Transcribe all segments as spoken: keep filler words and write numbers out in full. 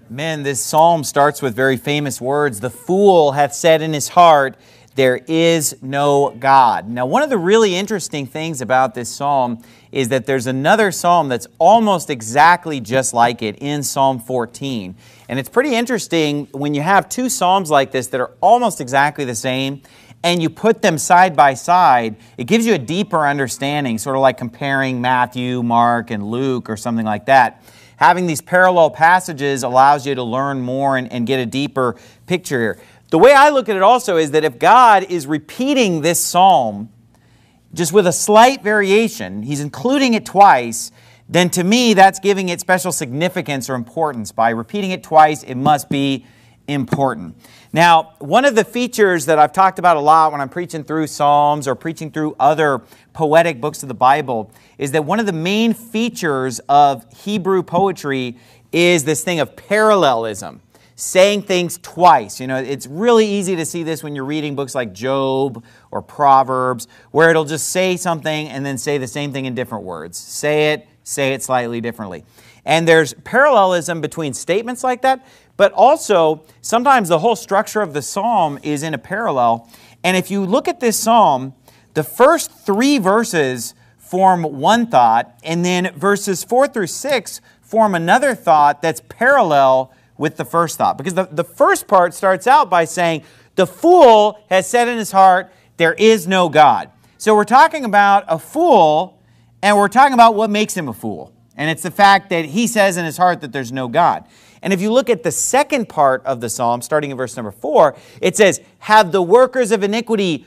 Man, this psalm starts with very famous words. The fool hath said in his heart, there is no God. Now, one of the really interesting things about this psalm is that there's another psalm that's almost exactly just like it in Psalm fourteen. And it's pretty interesting when you have two psalms like this that are almost exactly the same, and you put them side by side, it gives you a deeper understanding, sort of like comparing Matthew, Mark, and Luke or something like that. Having these parallel passages allows you to learn more and, and get a deeper picture here. The way I look at it also is that if God is repeating this psalm just with a slight variation, He's including it twice, then to me that's giving it special significance or importance. By repeating it twice, it must be important. Now, one of the features that I've talked about a lot when I'm preaching through Psalms or preaching through other poetic books of the Bible is that one of the main features of Hebrew poetry is this thing of parallelism, saying things twice. You know, it's really easy to see this when you're reading books like Job or Proverbs, where it'll just say something and then say the same thing in different words. Say it, say it slightly differently. And there's parallelism between statements like that, but also sometimes the whole structure of the psalm is in a parallel. And if you look at this psalm, the first three verses form one thought, and then verses four through six form another thought that's parallel with the first thought. Because the, the first part starts out by saying, the fool has said in his heart, there is no God. So we're talking about a fool, and we're talking about what makes him a fool. And it's the fact that he says in his heart that there's no God. And if you look at the second part of the psalm, starting in verse number four, it says, have the workers of iniquity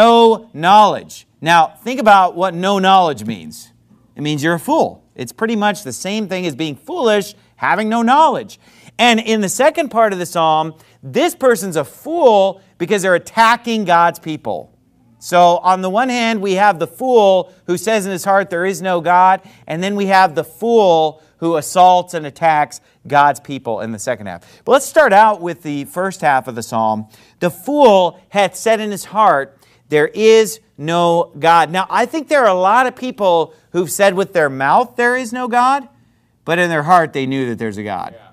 no knowledge. Now, think about what no knowledge means. It means you're a fool. It's pretty much the same thing as being foolish, having no knowledge. And in the second part of the psalm, this person's a fool because they're attacking God's people. So on the one hand, we have the fool who says in his heart there is no God, and then we have the fool who assaults and attacks God's people in the second half. But let's start out with the first half of the psalm. The fool hath said in his heart, there is no God. Now, I think there are a lot of people who've said with their mouth there is no God, but in their heart they knew that there's a God. Yeah.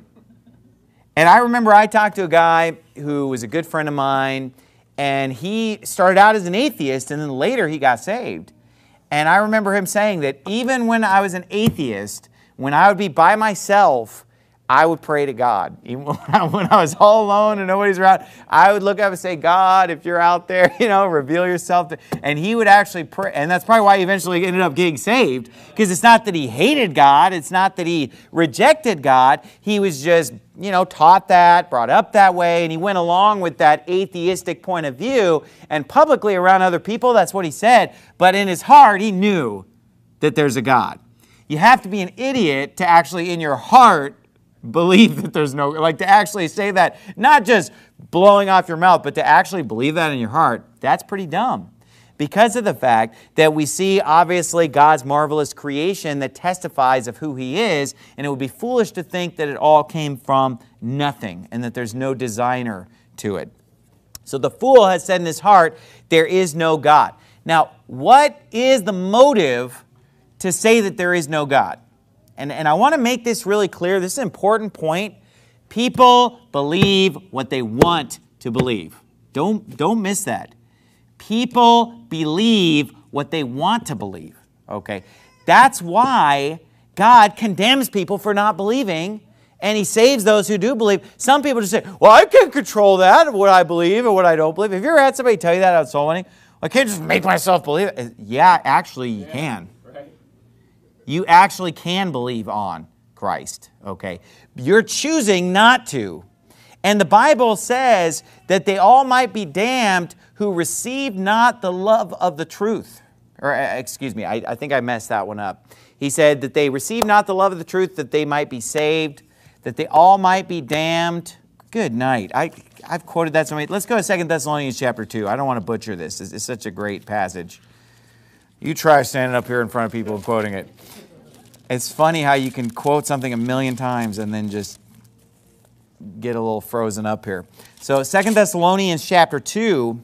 And I remember I talked to a guy who was a good friend of mine, and he started out as an atheist, and then later he got saved. And I remember him saying that even when I was an atheist, when I would be by myself, I would pray to God. Even when I, when I was all alone and nobody's around, I would look up and say, God, if you're out there, you know, reveal yourself. To, and he would actually pray. And that's probably why he eventually ended up getting saved. Because it's not that he hated God. It's not that he rejected God. He was just, you know, taught that, brought up that way. And he went along with that atheistic point of view. And publicly around other people, that's what he said. But in his heart, he knew that there's a God. You have to be an idiot to actually, in your heart, believe that there's no, like to actually say that, not just blowing off your mouth, but to actually believe that in your heart. That's pretty dumb. Because of the fact that we see, obviously, God's marvelous creation that testifies of who He is, and it would be foolish to think that it all came from nothing and that there's no designer to it. So the fool has said in his heart, there is no God. Now, what is the motive to say that there is no God? And, and I want to make this really clear. This is an important point. People believe what they want to believe. Don't, don't miss that. People believe what they want to believe. Okay? That's why God condemns people for not believing, and He saves those who do believe. Some people just say, well, I can't control that, what I believe and what I don't believe. Have you ever had somebody tell you that out soul winning? I can't just make myself believe it. Yeah, actually you can. You actually can believe on Christ, okay? You're choosing not to. And the Bible says that they all might be damned who receive not the love of the truth. Or, excuse me, I, I think I messed that one up. He said that they receive not the love of the truth, that they might be saved, that they all might be damned. Good night. I, I've quoted that so many. Let's go to Second Thessalonians chapter two. I don't want to butcher this. It's, it's such a great passage. You try standing up here in front of people and quoting it. It's funny how you can quote something a million times and then just get a little frozen up here. So Second Thessalonians chapter two,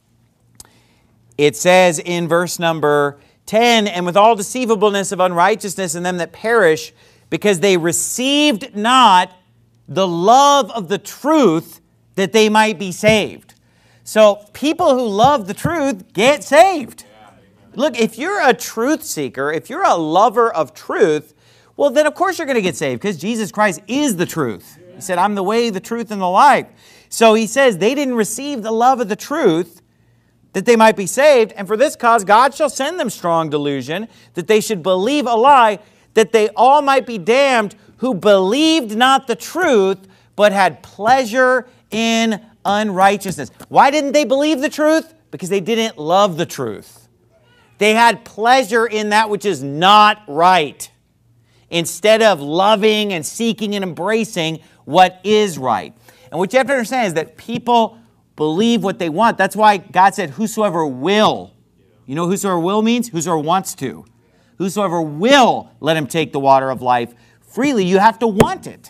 it says in verse number ten, and with all deceivableness of unrighteousness in them that perish, because they received not the love of the truth that they might be saved. So people who love the truth get saved. Look, if you're a truth seeker, if you're a lover of truth, well, then of course you're going to get saved because Jesus Christ is the truth. He said, I'm the way, the truth, and the life. So he says they didn't receive the love of the truth that they might be saved. And for this cause, God shall send them strong delusion, that they should believe a lie, that they all might be damned who believed not the truth, but had pleasure in unrighteousness. Why didn't they believe the truth? Because they didn't love the truth. They had pleasure in that which is not right, instead of loving and seeking and embracing what is right. And what you have to understand is that people believe what they want. That's why God said, whosoever will. You know whosoever will means? Whosoever wants to. Whosoever will, let him take the water of life freely. You have to want it.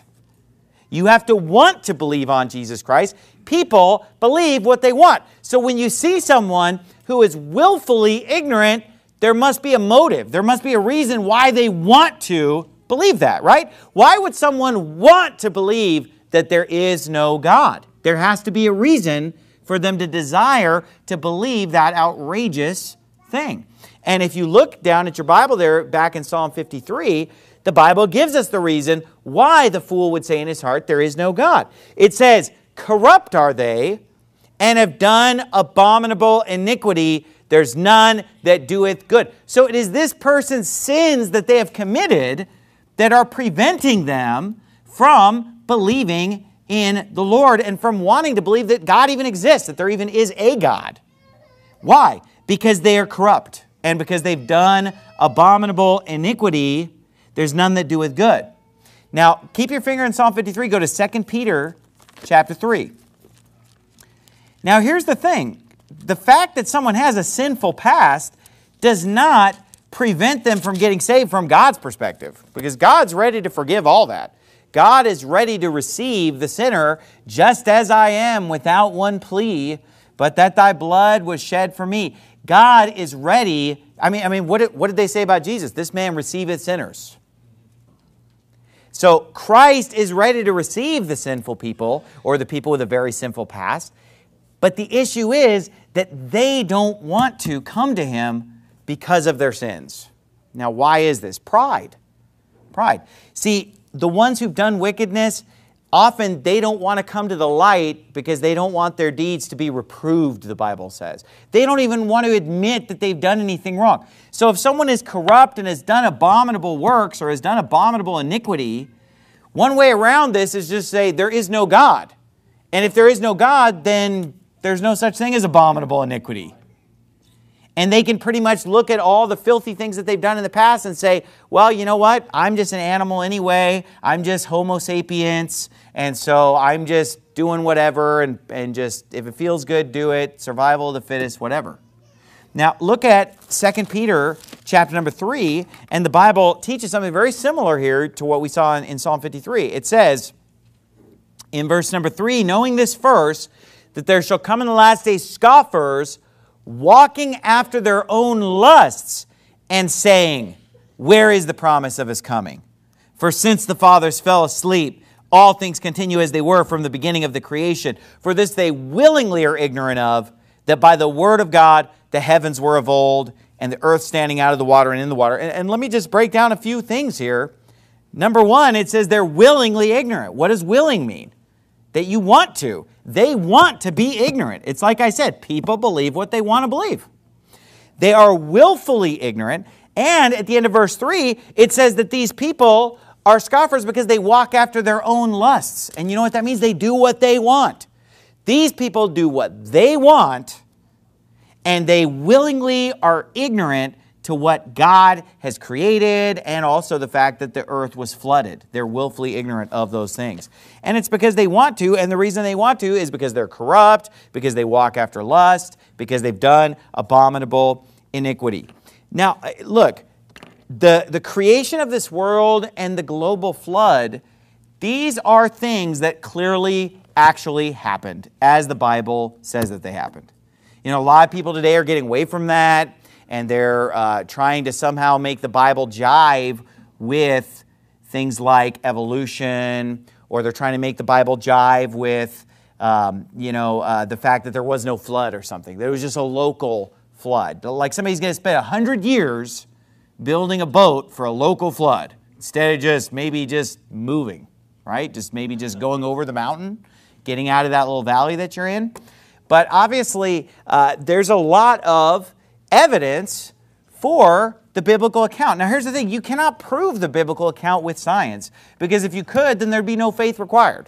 You have to want to believe on Jesus Christ. People believe what they want. So when you see someone who is willfully ignorant, there must be a motive. There must be a reason why they want to believe that, right? Why would someone want to believe that there is no God? There has to be a reason for them to desire to believe that outrageous thing. And if you look down at your Bible there, back in Psalm fifty-three, the Bible gives us the reason why the fool would say in his heart, there is no God. It says, corrupt are they, and have done abominable iniquity. There's none that doeth good. So it is this person's sins that they have committed that are preventing them from believing in the Lord and from wanting to believe that God even exists, that there even is a God. Why? Because they are corrupt and because they've done abominable iniquity. There's none that doeth good. Now, keep your finger in Psalm fifty-three. Go to Second Peter chapter three. Now, here's the thing. The fact that someone has a sinful past does not prevent them from getting saved from God's perspective, because God's ready to forgive all that. God is ready to receive the sinner just as I am without one plea, but that thy blood was shed for me. God is ready. I mean, I mean, what did, what did they say about Jesus? This man receiveth sinners. So Christ is ready to receive the sinful people or the people with a very sinful past. But the issue is that they don't want to come to Him because of their sins. Now, why is this? Pride. Pride. See, the ones who've done wickedness, often they don't want to come to the light because they don't want their deeds to be reproved, the Bible says. They don't even want to admit that they've done anything wrong. So if someone is corrupt and has done abominable works or has done abominable iniquity, one way around this is just say there is no God. And if there is no God, then there's no such thing as abominable iniquity. And they can pretty much look at all the filthy things that they've done in the past and say, well, you know what? I'm just an animal anyway. I'm just Homo sapiens. And so I'm just doing whatever and, and just, if it feels good, do it. Survival of the fittest, whatever. Now, look at Second Peter chapter number three. And the Bible teaches something very similar here to what we saw in, in Psalm fifty-three. It says in verse number three, knowing this first, that there shall come in the last days scoffers, walking after their own lusts, and saying, where is the promise of His coming? For since the fathers fell asleep, all things continue as they were from the beginning of the creation. For this they willingly are ignorant of, that by the word of God the heavens were of old, and the earth standing out of the water and in the water. And, and let me just break down a few things here. Number one, it says they're willingly ignorant. What does willing mean? That you want to. They want to be ignorant. It's like I said, people believe what they want to believe. They are willfully ignorant. And at the end of verse three, it says that these people are scoffers because they walk after their own lusts. And you know what that means? They do what they want. These people do what they want, and they willingly are ignorant to what God has created and also the fact that the earth was flooded. They're willfully ignorant of those things. And it's because they want to, and the reason they want to is because they're corrupt, because they walk after lust, because they've done abominable iniquity. Now, look, the, the creation of this world and the global flood, these are things that clearly actually happened, as the Bible says that they happened. You know, a lot of people today are getting away from that, and they're uh, trying to somehow make the Bible jive with things like evolution or they're trying to make the Bible jive with, um, you know, uh, the fact that there was no flood or something. There was just a local flood. Like somebody's going to spend a hundred years building a boat for a local flood instead of just maybe just moving, right? Just maybe just going over the mountain, getting out of that little valley that you're in. But obviously, uh, there's a lot of evidence for the biblical account. Now, here's the thing. You cannot prove the biblical account with science, because if you could, then there'd be no faith required.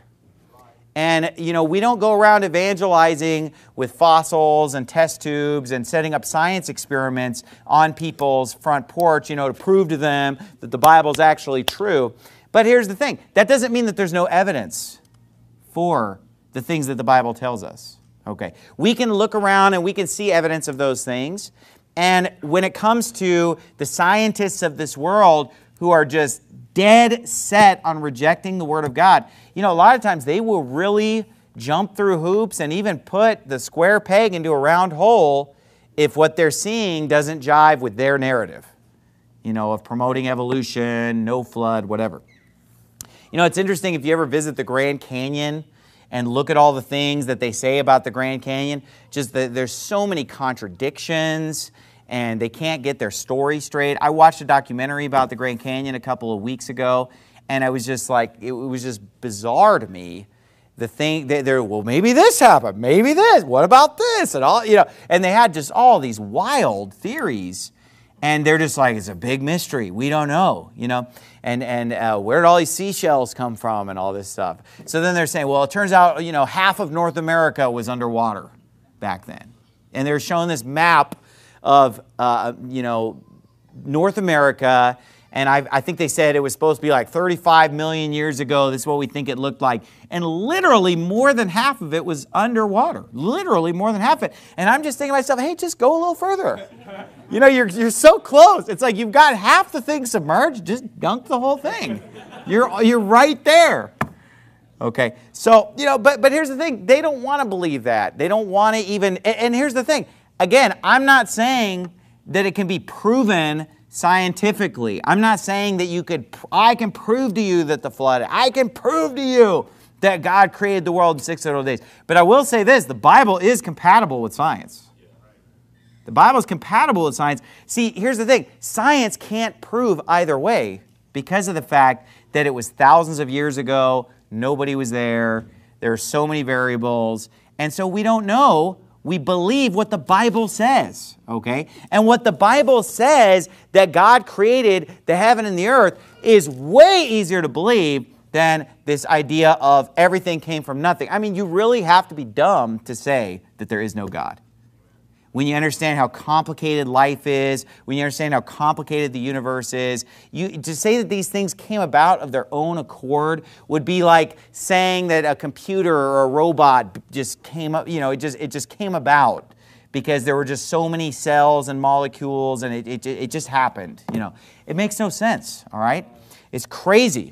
And, you know, we don't go around evangelizing with fossils and test tubes and setting up science experiments on people's front porch, you know, to prove to them that the Bible's actually true. But here's the thing. That doesn't mean that there's no evidence for the things that the Bible tells us. Okay. We can look around and we can see evidence of those things. And when it comes to the scientists of this world who are just dead set on rejecting the Word of God, you know, a lot of times they will really jump through hoops and even put the square peg into a round hole if what they're seeing doesn't jive with their narrative, you know, of promoting evolution, no flood, whatever. You know, it's interesting if you ever visit the Grand Canyon and look at all the things that they say about the Grand Canyon, just that there's so many contradictions and they can't get their story straight. I watched a documentary about the Grand Canyon a couple of weeks ago, and I was just like, it was just bizarre to me. The thing, they, they're, well, maybe this happened, maybe this, what about this? And all, you know, and they had just all these wild theories. And they're just like, it's a big mystery. We don't know, you know. And and uh, where did all these seashells come from and all this stuff? So then they're saying, well, it turns out, you know, half of North America was underwater back then. And they're showing this map of, uh, you know, North America. And I, I think they said it was supposed to be like thirty-five million years ago. This is what we think it looked like. And literally more than half of it was underwater. Literally more than half of it. And I'm just thinking to myself, hey, just go a little further. You know, you're, you're so close. It's like you've got half the thing submerged. Just dunk the whole thing. You're, you're right there. Okay, so, you know, but, but here's the thing. They don't want to believe that. They don't want to even, and, and here's the thing. Again, I'm not saying that it can be proven scientifically. I'm not saying that you could, I can prove to you that the flood, I can prove to you that God created the world in six total days. But I will say this, the Bible is compatible with science. The Bible is compatible with science. See, here's the thing. Science can't prove either way because of the fact that it was thousands of years ago, nobody was there, there are so many variables, and so we don't know. We believe what the Bible says, okay? And what the Bible says, that God created the heaven and the earth, is way easier to believe than this idea of everything came from nothing. I mean, you really have to be dumb to say that there is no God. When you understand how complicated life is, when you understand how complicated the universe is, you, to say that these things came about of their own accord would be like saying that a computer or a robot just came up, you know, it just, it just came about because there were just so many cells and molecules and it, it, it just happened, you know. It makes no sense, all right? It's crazy.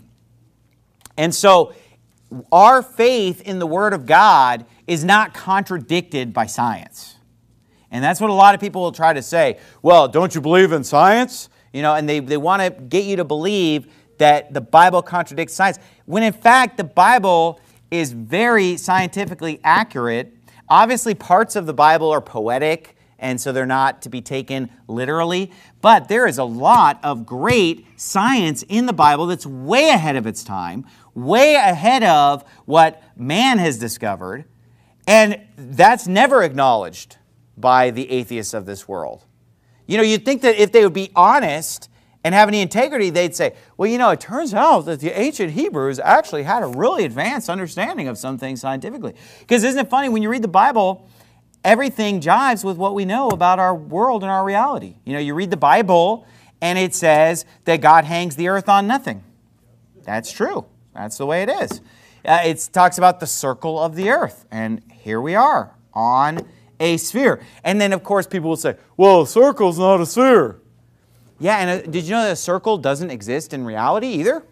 And so our faith in the Word of God is not contradicted by science. And that's what a lot of people will try to say. Well, don't you believe in science? You know, and they, they want to get you to believe that the Bible contradicts science, when in fact the Bible is very scientifically accurate. Obviously, parts of the Bible are poetic, and so they're not to be taken literally. But there is a lot of great science in the Bible that's way ahead of its time, way ahead of what man has discovered, and that's never acknowledged by the atheists of this world. You know, you'd think that if they would be honest and have any integrity, they'd say, well, you know, it turns out that the ancient Hebrews actually had a really advanced understanding of some things scientifically. Because isn't it funny, when you read the Bible, everything jives with what we know about our world and our reality. You know, you read the Bible and it says that God hangs the earth on nothing. That's true. That's the way it is. Uh, it talks about the circle of the earth. And here we are on a sphere. And then, of course, people will say, well, a circle's not a sphere. Yeah, and uh, did you know that a circle doesn't exist in reality either?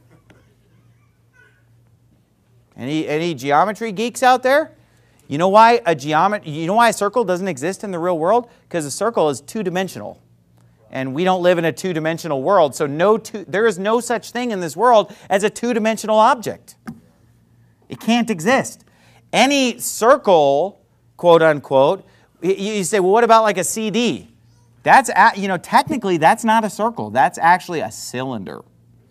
Any, any geometry geeks out there? You know why a geomet- You know why a circle doesn't exist in the real world? Because a circle is two-dimensional. And we don't live in a two-dimensional world, so no two, there is no such thing in this world as a two-dimensional object. It can't exist. Any circle, quote unquote, you say, well, what about like a C D? That's, you know, technically that's not a circle. That's actually a cylinder.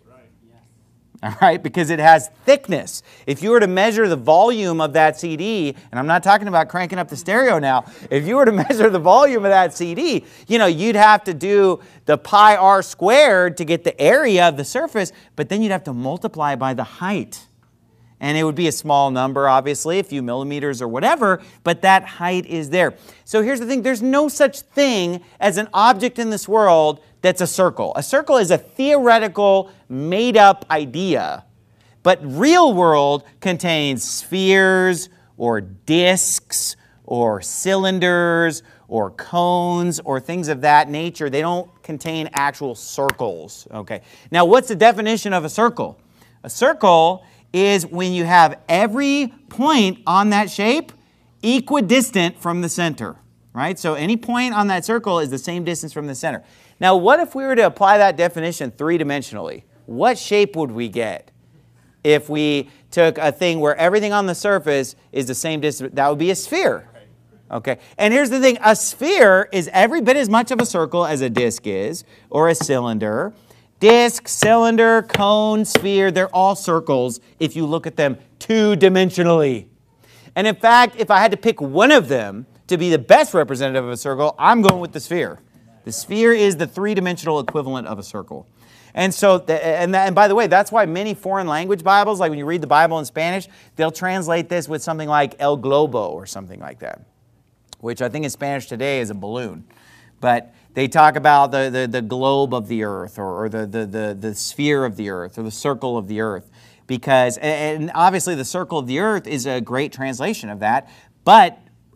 All right, because it has thickness. If you were to measure the volume of that C D, and I'm not talking about cranking up the stereo now, if you were to measure the volume of that C D, you know, you'd have to do the pi r squared to get the area of the surface, but then you'd have to multiply by the height. And it would be a small number, obviously, a few millimeters or whatever, but that height is there. So here's the thing, there's no such thing as an object in this world that's a circle. A circle is a theoretical, made-up idea. But real world contains spheres or discs or cylinders or cones or things of that nature. They don't contain actual circles. Okay. Now, what's the definition of a circle? A circle is when you have every point on that shape equidistant from the center, right? So any point on that circle is the same distance from the center. Now, what if we were to apply that definition three-dimensionally? What shape would we get if we took a thing where everything on the surface is the same distance? That would be a sphere. Okay, and here's the thing, a sphere is every bit as much of a circle as a disc is, or a cylinder. Disc, cylinder, cone, sphere, they're all circles if you look at them two-dimensionally. And in fact, if I had to pick one of them to be the best representative of a circle, I'm going with the sphere. The sphere is the three-dimensional equivalent of a circle. And so, and, that, and by the way, that's why many foreign language Bibles, like when you read the Bible in Spanish, they'll translate this with something like El Globo or something like that, which I think in Spanish today is a balloon. But they talk about the, the, the globe of the earth or, or the, the, the, the sphere of the earth or the circle of the earth. Because, and obviously the circle of the earth is a great translation of that, but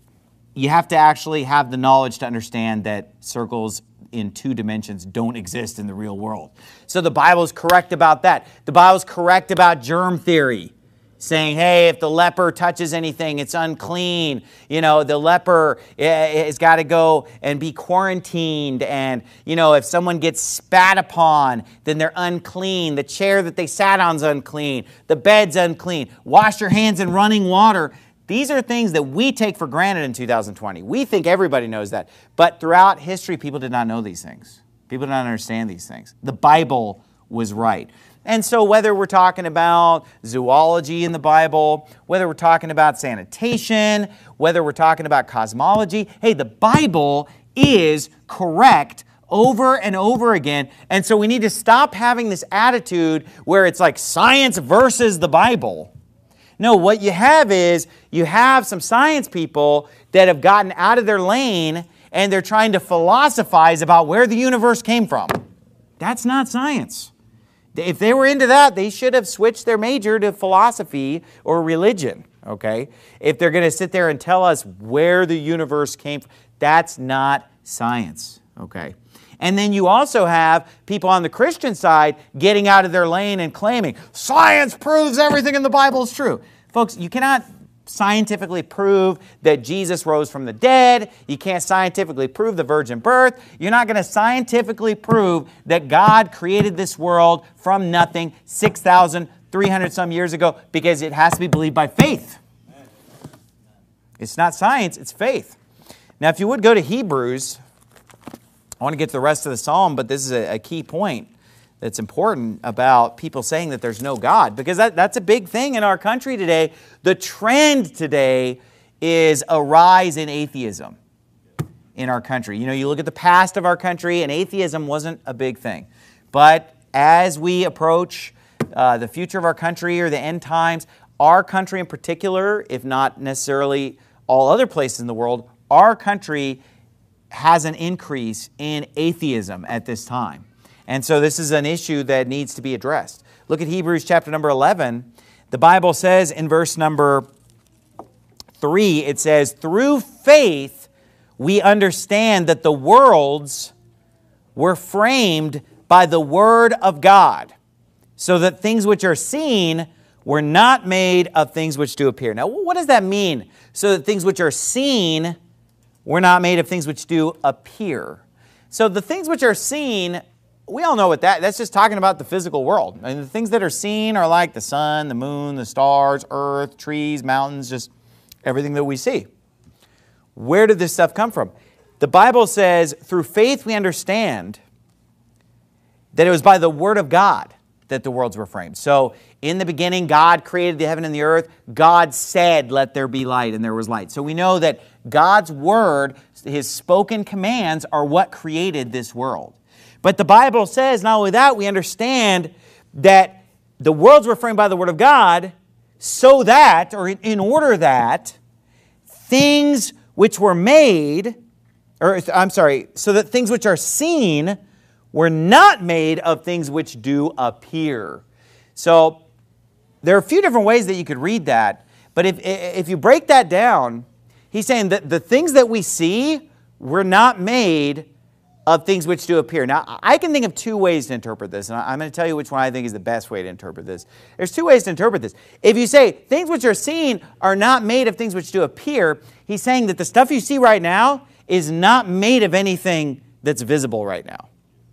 you have to actually have the knowledge to understand that circles in two dimensions don't exist in the real world. So the Bible is correct about that. The Bible is correct about germ theory, saying, hey, if the leper touches anything, it's unclean. You know, the leper has got to go and be quarantined. And, you know, if someone gets spat upon, then they're unclean. The chair that they sat on is unclean. The bed's unclean. Wash your hands in running water. These are things that we take for granted in two thousand twenty. We think everybody knows that. But throughout history, people did not know these things. People did not understand these things. The Bible was right. And so whether we're talking about zoology in the Bible, whether we're talking about sanitation, whether we're talking about cosmology, hey, the Bible is correct over and over again. And so we need to stop having this attitude where it's like science versus the Bible. No, what you have is you have some science people that have gotten out of their lane and they're trying to philosophize about where the universe came from. That's not science. If they were into that, they should have switched their major to philosophy or religion, okay? If they're going to sit there and tell us where the universe came from, that's not science, okay? And then you also have people on the Christian side getting out of their lane and claiming, science proves everything in the Bible is true. Folks, you cannot scientifically prove that Jesus rose from the dead. You can't scientifically prove the virgin birth. You're not going to scientifically prove that God created this world from nothing six thousand three hundred some years ago because it has to be believed by faith. It's not science, it's faith. Now, if you would go to Hebrews, I want to get to the rest of the psalm, but this is a, a key point that's important about people saying that there's no God, because that, that's a big thing in our country today. The trend today is a rise in atheism in our country. You know, you look at the past of our country, and atheism wasn't a big thing. But as we approach uh, the future of our country or the end times, our country in particular, if not necessarily all other places in the world, our country has an increase in atheism at this time. And so this is an issue that needs to be addressed. Look at Hebrews chapter number eleven. The Bible says in verse number three, it says, through faith we understand that the worlds were framed by the word of God, so that things which are seen were not made of things which do appear. Now, what does that mean? So that things which are seen were not made of things which do appear. So the things which are seen we all know what that, that's just talking about the physical world. I mean, the things that are seen are like the sun, the moon, the stars, earth, trees, mountains, just everything that we see. Where did this stuff come from? The Bible says, through faith we understand that it was by the Word of God that the worlds were framed. So, in the beginning, God created the heaven and the earth. God said, let there be light, and there was light. So we know that God's Word, His spoken commands, are what created this world. But the Bible says, not only that, we understand that the worlds were framed by the Word of God so that, or in order that, things which were made, or I'm sorry, so that things which are seen were not made of things which do appear. So there are a few different ways that you could read that, but if, if you break that down, he's saying that the things that we see were not made of things which do appear. Now, I can think of two ways to interpret this, and I'm going to tell you which one I think is the best way to interpret this. There's two ways to interpret this. If you say things which are seen are not made of things which do appear, he's saying that the stuff you see right now is not made of anything that's visible right now.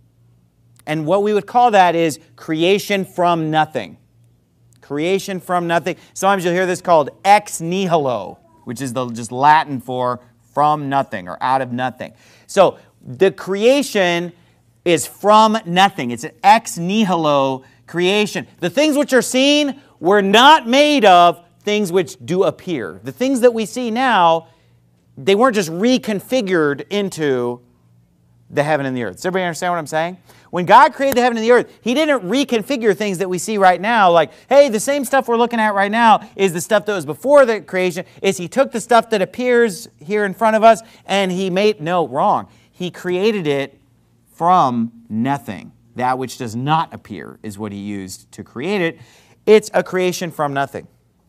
And what we would call that is creation from nothing. Creation from nothing. Sometimes you'll hear this called ex nihilo, which is the just Latin for from nothing or out of nothing. So the creation is from nothing. It's an ex nihilo creation. The things which are seen were not made of things which do appear. The things that we see now, they weren't just reconfigured into the heaven and the earth. Does everybody understand what I'm saying? When God created the heaven and the earth, He didn't reconfigure things that we see right now, like, hey, the same stuff we're looking at right now is the stuff that was before the creation. Is He took the stuff that appears here in front of us and He made, no, wrong. He created it from nothing. That which does not appear is what He used to create it. It's a creation from nothing.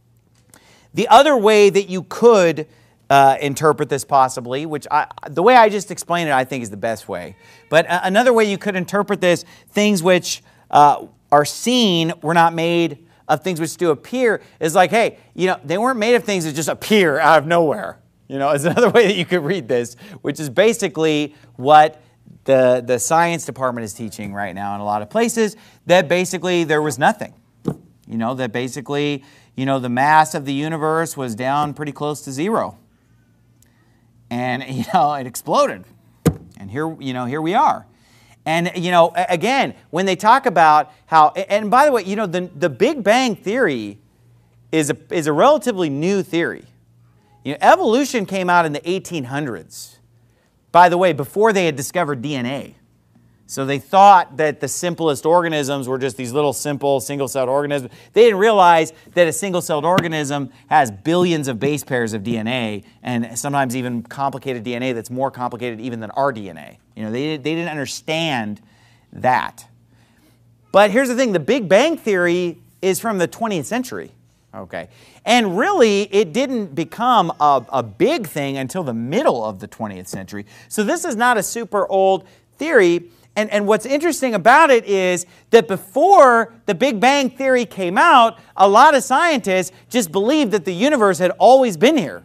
The other way that you could uh, interpret this possibly, which I, the way I just explained it, I think is the best way. But uh, another way you could interpret this, things which uh, are seen were not made of things which do appear, is like, hey, you know, they weren't made of things that just appear out of nowhere. You know, is another way that you could read this, which is basically what the, the science department is teaching right now in a lot of places, that basically there was nothing. You know, that basically, you know, the mass of the universe was down pretty close to zero. And, you know, it exploded. And here, you know, here we are. And, you know, again, when they talk about how, and by the way, you know, the, the Big Bang Theory is a, is a relatively new theory. You know, evolution came out in the eighteen hundreds. By the way, before they had discovered D N A. So they thought that the simplest organisms were just these little simple single-celled organisms. They didn't realize that a single-celled organism has billions of base pairs of D N A and sometimes even complicated D N A that's more complicated even than our D N A. You know, they, they didn't understand that. But here's the thing, the Big Bang Theory is from the twentieth century. Okay. And really, it didn't become a, a big thing until the middle of the twentieth century. So this is not a super old theory. And, and what's interesting about it is that before the Big Bang Theory came out, a lot of scientists just believed that the universe had always been here.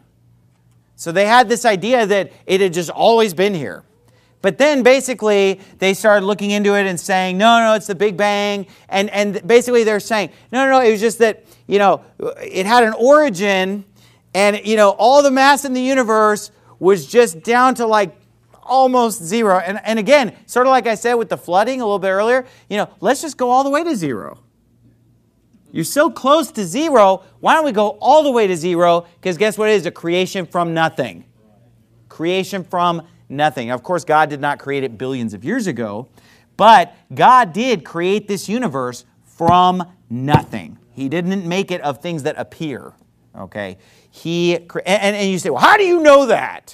So they had this idea that it had just always been here. But then basically they started looking into it and saying, no, no, it's the Big Bang. And, and basically they're saying, no, no, no, it was just that, you know, it had an origin and, you know, all the mass in the universe was just down to like almost zero. And, and again, sort of like I said with the flooding a little bit earlier, you know, let's just go all the way to zero. You're so close to zero, why don't we go all the way to zero? Because guess what it is? A creation from nothing. Creation from nothing. Of course, God did not create it billions of years ago, but God did create this universe from nothing. He didn't make it of things that appear. Okay? He and, and you say, well, how do you know that?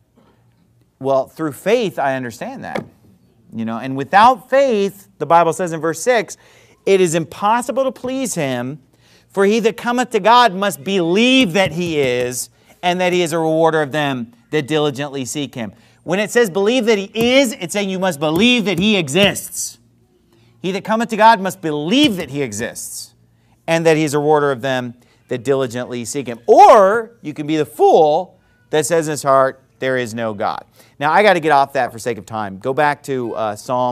Well, through faith, I understand that. You know, and without faith, the Bible says in verse six, it is impossible to please Him, for he that cometh to God must believe that He is, and that He is a rewarder of them that diligently seek Him. When it says believe that He is, it's saying you must believe that He exists. He that cometh to God must believe that He exists, and that He is a rewarder of them that diligently seek Him. Or you can be the fool that says in his heart, there is no God. Now, I got to get off that for sake of time. Go back to uh, Psalm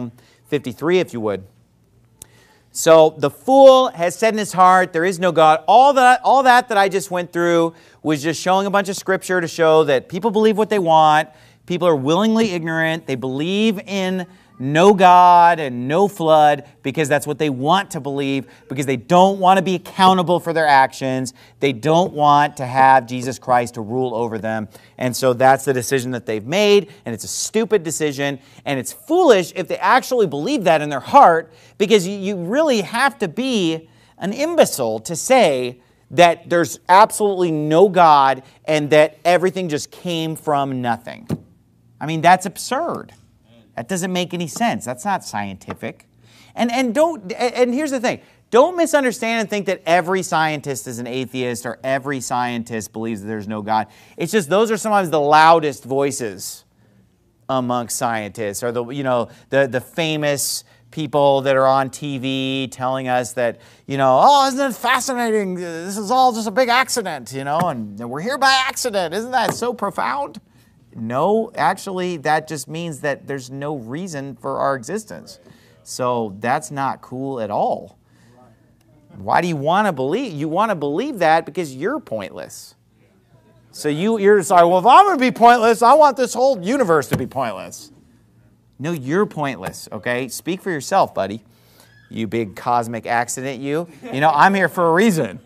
fifty-three, if you would. So the fool has said in his heart, there is no God. All that, all that that I just went through was just showing a bunch of scripture to show that people believe what they want. People are willingly ignorant. They believe in no God and no flood because that's what they want to believe, because they don't want to be accountable for their actions. They don't want to have Jesus Christ to rule over them. And so that's the decision that they've made, and it's a stupid decision, and it's foolish if they actually believe that in their heart, because you, you really have to be an imbecile to say that there's absolutely no God and that everything just came from nothing. I mean, that's absurd. That doesn't make any sense. That's not scientific. And and don't and here's the thing. Don't misunderstand and think that every scientist is an atheist or every scientist believes that there's no God. It's just those are sometimes the loudest voices amongst scientists, or the you know the the famous people that are on T V telling us that, you know, oh, isn't it fascinating? This is all just a big accident, you know, and we're here by accident. Isn't that so profound? No, actually, that just means that there's no reason for our existence. So that's not cool at all. Why do you want to believe? You want to believe that because you're pointless. So you, you're just like, well, if I'm going to be pointless, I want this whole universe to be pointless. No, you're pointless, okay? Speak for yourself, buddy. You big cosmic accident, you. You know, I'm here for a reason.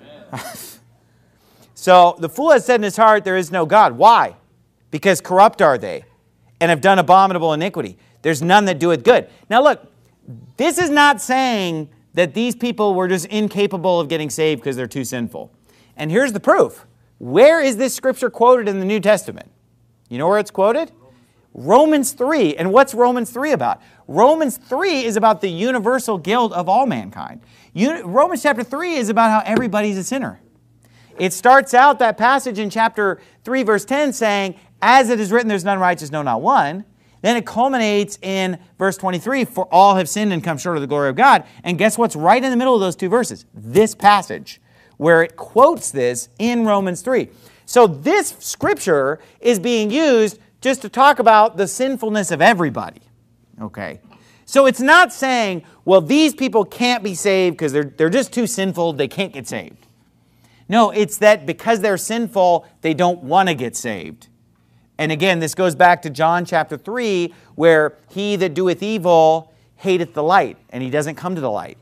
So the fool has said in his heart, there is no God. Why? Because corrupt are they, and have done abominable iniquity. There's none that doeth good. Now look, this is not saying that these people were just incapable of getting saved because they're too sinful. And here's the proof. Where is this scripture quoted in the New Testament? You know where it's quoted? Romans three. And what's Romans three about? Romans three is about the universal guilt of all mankind. Romans chapter three is about how everybody's a sinner. It starts out, that passage in chapter three, verse ten, saying, as it is written, there's none righteous, no, not one. Then it culminates in verse twenty-three, for all have sinned and come short of the glory of God. And guess what's right in the middle of those two verses? This passage, where it quotes this in Romans three. So this scripture is being used just to talk about the sinfulness of everybody. Okay. So it's not saying, well, these people can't be saved because they're, they're just too sinful, they can't get saved. No, it's that because they're sinful, they don't want to get saved. And again, this goes back to John chapter three, where he that doeth evil hateth the light, and he doesn't come to the light.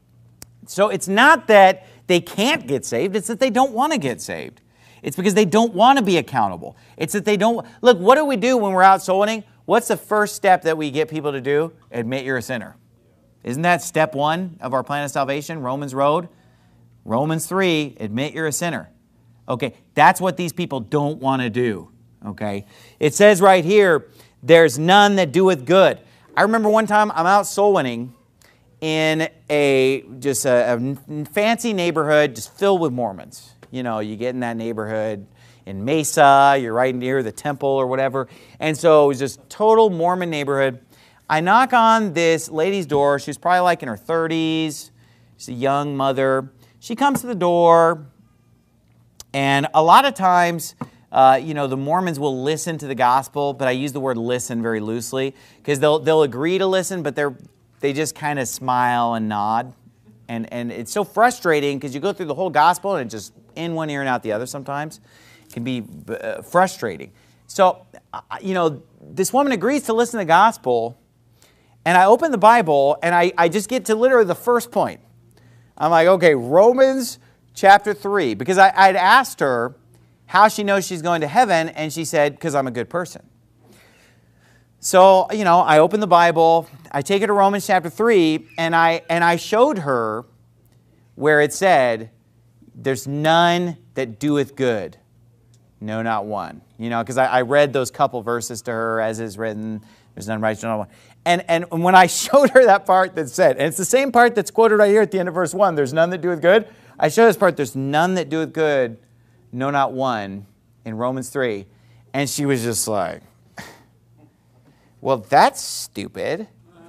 So it's not that they can't get saved, it's that they don't want to get saved. It's because they don't want to be accountable. It's that they don't... Look, what do we do when we're out soul winning? What's the first step that we get people to do? Admit you're a sinner. Isn't that step one of our plan of salvation, Romans Road? Romans three, admit you're a sinner. Okay, that's what these people don't want to do. Okay, it says right here, there's none that doeth good. I remember one time I'm out soul winning in a just a, a fancy neighborhood just filled with Mormons. You know, you get in that neighborhood in Mesa, you're right near the temple or whatever. And so it was just total Mormon neighborhood. I knock on this lady's door. She's probably like in her thirties. She's a young mother. She comes to the door, and a lot of times, uh, you know, the Mormons will listen to the gospel, but I use the word listen very loosely, because they'll they'll agree to listen, but they're they just kind of smile and nod. And, and it's so frustrating because you go through the whole gospel and it just in one ear and out the other sometimes. It can be uh, frustrating. So, uh, you know, this woman agrees to listen to the gospel, and I open the Bible, and I, I just get to literally the first point. I'm like, okay, Romans chapter three, because I, I'd asked her how she knows she's going to heaven, and she said, because I'm a good person. So, you know, I open the Bible, I take her to Romans chapter three, and I and I showed her where it said, there's none that doeth good. No, not one. You know, because I, I read those couple verses to her, as is written, there's none righteous, not one. And, and when I showed her that part that said, and it's the same part that's quoted right here at the end of verse one, there's none that doeth good. I showed this part, there's none that doeth good, no, not one, in Romans three. And she was just like, well, that's stupid.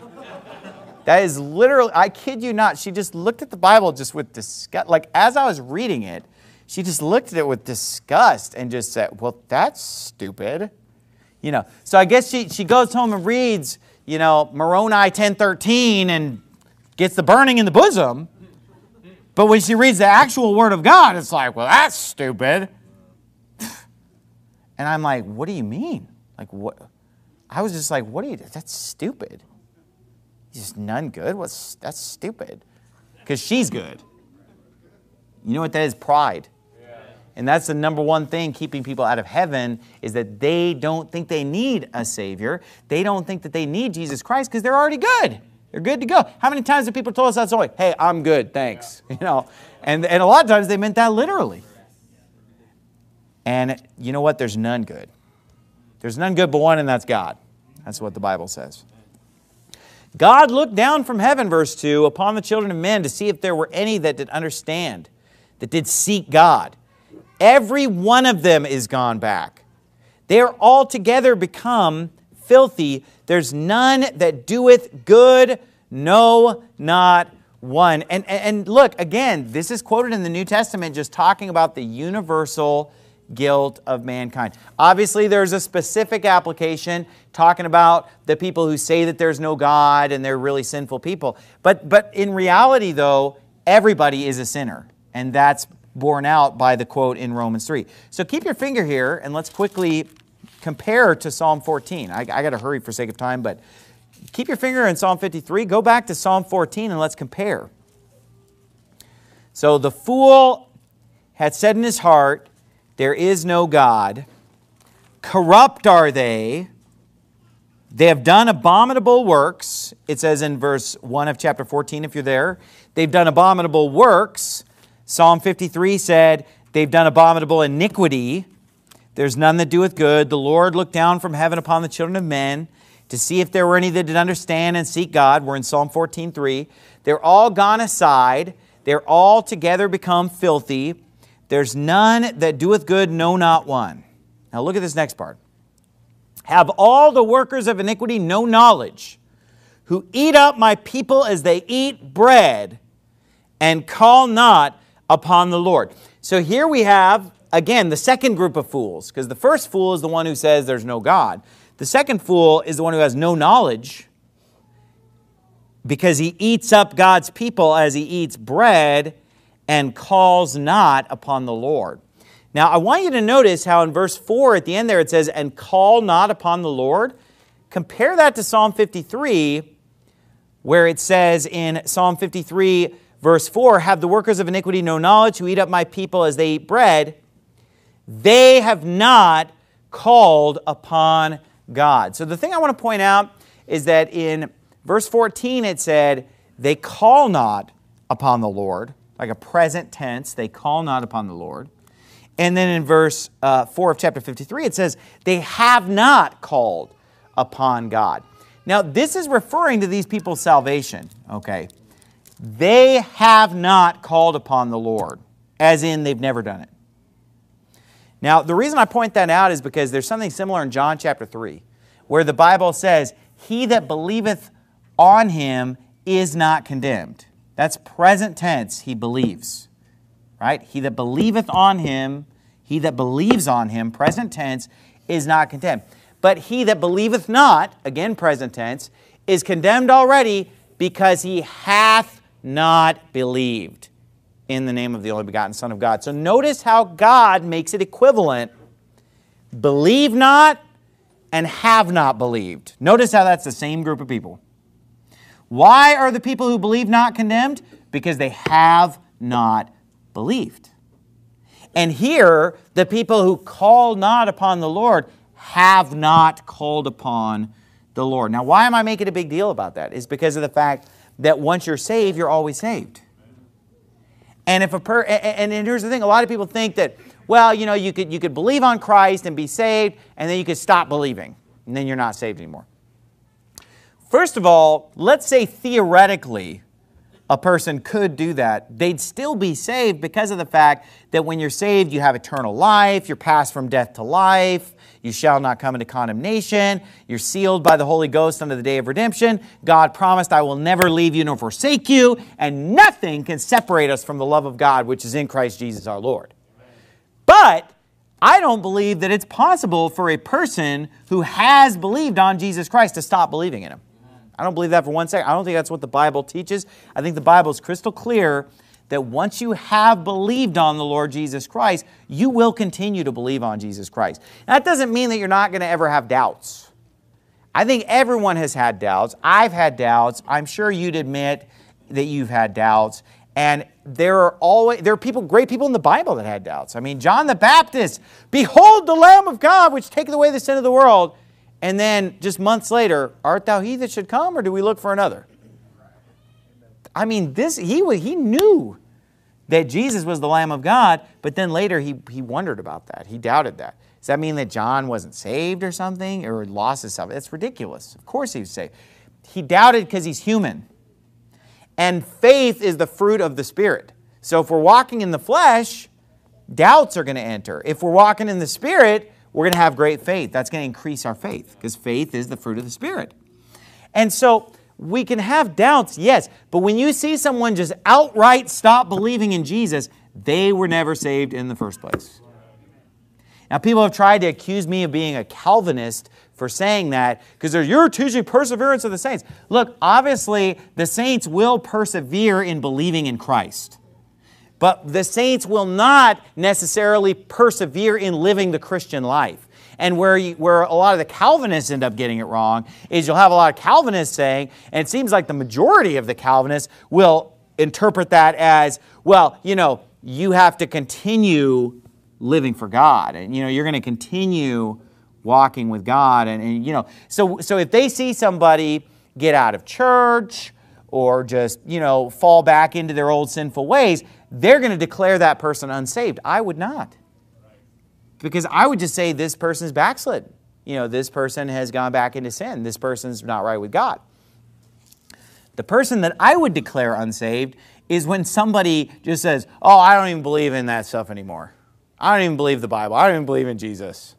That is literally, I kid you not, she just looked at the Bible just with disgust. Like, as I was reading it, she just looked at it with disgust and just said, well, that's stupid. You know, so I guess she, she goes home and reads, you know, Moroni ten thirteen and gets the burning in the bosom. But when she reads the actual Word of God, it's like, well, that's stupid. And I'm like, what do you mean? Like, what? I was just like, what do you, that's stupid. Just none good? What's, that's stupid. Because she's good. You know what that is? Pride. And that's the number one thing keeping people out of heaven, is that they don't think they need a Savior. They don't think that they need Jesus Christ because they're already good. They're good to go. How many times have people told us that story? Hey, I'm good, thanks. You know, and, and a lot of times they meant that literally. And you know what? There's none good. There's none good but one, and that's God. That's what the Bible says. God looked down from heaven, verse two, upon the children of men to see if there were any that did understand, that did seek God. Every one of them is gone back. They are altogether become filthy. There's none that doeth good, no, not one. And, and look, again, this is quoted in the New Testament just talking about the universal guilt of mankind. Obviously, there's a specific application talking about the people who say that there's no God and they're really sinful people. But, but in reality, though, everybody is a sinner. And that's borne out by the quote in Romans three. So keep your finger here and let's quickly compare to Psalm fourteen. I, I got to hurry for sake of time, but keep your finger in Psalm fifty-three. Go back to Psalm fourteen and let's compare. So the fool had said in his heart, there is no God. Corrupt are they. They have done abominable works. It says in verse one of chapter fourteen, if you're there. They've done abominable works. Psalm fifty-three said, they've done abominable iniquity. There's none that doeth good. The Lord looked down from heaven upon the children of men to see if there were any that did understand and seek God. We're in Psalm fourteen three. They're all gone aside. They're all together become filthy. There's none that doeth good, no, not one. Now look at this next part. Have all the workers of iniquity no knowledge, who eat up my people as they eat bread, and call not upon the Lord. So here we have, again, the second group of fools, because the first fool is the one who says there's no God. The second fool is the one who has no knowledge, because he eats up God's people as he eats bread and calls not upon the Lord. Now, I want you to notice how in verse four at the end there it says, and call not upon the Lord. Compare that to Psalm fifty-three, where it says in Psalm fifty-three, verse four, have the workers of iniquity no knowledge, who eat up my people as they eat bread. They have not called upon God. So the thing I want to point out is that in verse fourteen it said, they call not upon the Lord, like a present tense, they call not upon the Lord. And then in verse uh, four of chapter fifty-three it says, they have not called upon God. Now this is referring to these people's salvation, okay? They have not called upon the Lord, as in they've never done it. Now, the reason I point that out is because there's something similar in John chapter three, where the Bible says, he that believeth on him is not condemned. That's present tense, he believes. Right? He that believeth on him, he that believes on him, present tense, is not condemned. But he that believeth not, again present tense, is condemned already because he hath not believed in the name of the only begotten Son of God. So notice how God makes it equivalent. Believe not and have not believed. Notice how that's the same group of people. Why are the people who believe not condemned? Because they have not believed. And here, the people who call not upon the Lord have not called upon the Lord. Now, why am I making a big deal about that? It's because of the fact that once you're saved, you're always saved. And if a per and, and here's the thing, a lot of people think that, well, you know, you could you could believe on Christ and be saved, and then you could stop believing, and then you're not saved anymore. First of all, let's say theoretically a person could do that. They'd still be saved because of the fact that when you're saved, you have eternal life, you're passed from death to life, you shall not come into condemnation, you're sealed by the Holy Ghost unto the day of redemption. God promised, I will never leave you nor forsake you, and nothing can separate us from the love of God, which is in Christ Jesus our Lord. But I don't believe that it's possible for a person who has believed on Jesus Christ to stop believing in Him. I don't believe that for one second. I don't think that's what the Bible teaches. I think the Bible is crystal clear that once you have believed on the Lord Jesus Christ, you will continue to believe on Jesus Christ. Now, that doesn't mean that you're not going to ever have doubts. I think everyone has had doubts. I've had doubts. I'm sure you'd admit that you've had doubts. And there are always there are people, great people in the Bible that had doubts. I mean, John the Baptist, behold the Lamb of God, which taketh away the sin of the world. And then just months later, art thou he that should come, or do we look for another? I mean, this he was, he knew that Jesus was the Lamb of God, but then later he, he wondered about that. He doubted that. Does that mean that John wasn't saved or something, or lost his salvation? That's ridiculous. Of course he was saved. He doubted because he's human. And faith is the fruit of the Spirit. So if we're walking in the flesh, doubts are going to enter. If we're walking in the Spirit, we're going to have great faith. That's going to increase our faith, because faith is the fruit of the Spirit. And so we can have doubts, yes, but when you see someone just outright stop believing in Jesus, they were never saved in the first place. Now, people have tried to accuse me of being a Calvinist for saying that, because you're teaching perseverance of the saints. Look, obviously, the saints will persevere in believing in Christ. But the saints will not necessarily persevere in living the Christian life. And where, you, where a lot of the Calvinists end up getting it wrong is you'll have a lot of Calvinists saying, and it seems like the majority of the Calvinists will interpret that as, well, you know, you have to continue living for God. And, you know, you're going to continue walking with God. And, and, you know, so, so if they see somebody get out of church or just, you know, fall back into their old sinful ways, they're going to declare that person unsaved. I would not. Because I would just say this person's backslid. You know, this person has gone back into sin. This person's not right with God. The person that I would declare unsaved is when somebody just says, oh, I don't even believe in that stuff anymore. I don't even believe the Bible. I don't even believe in Jesus.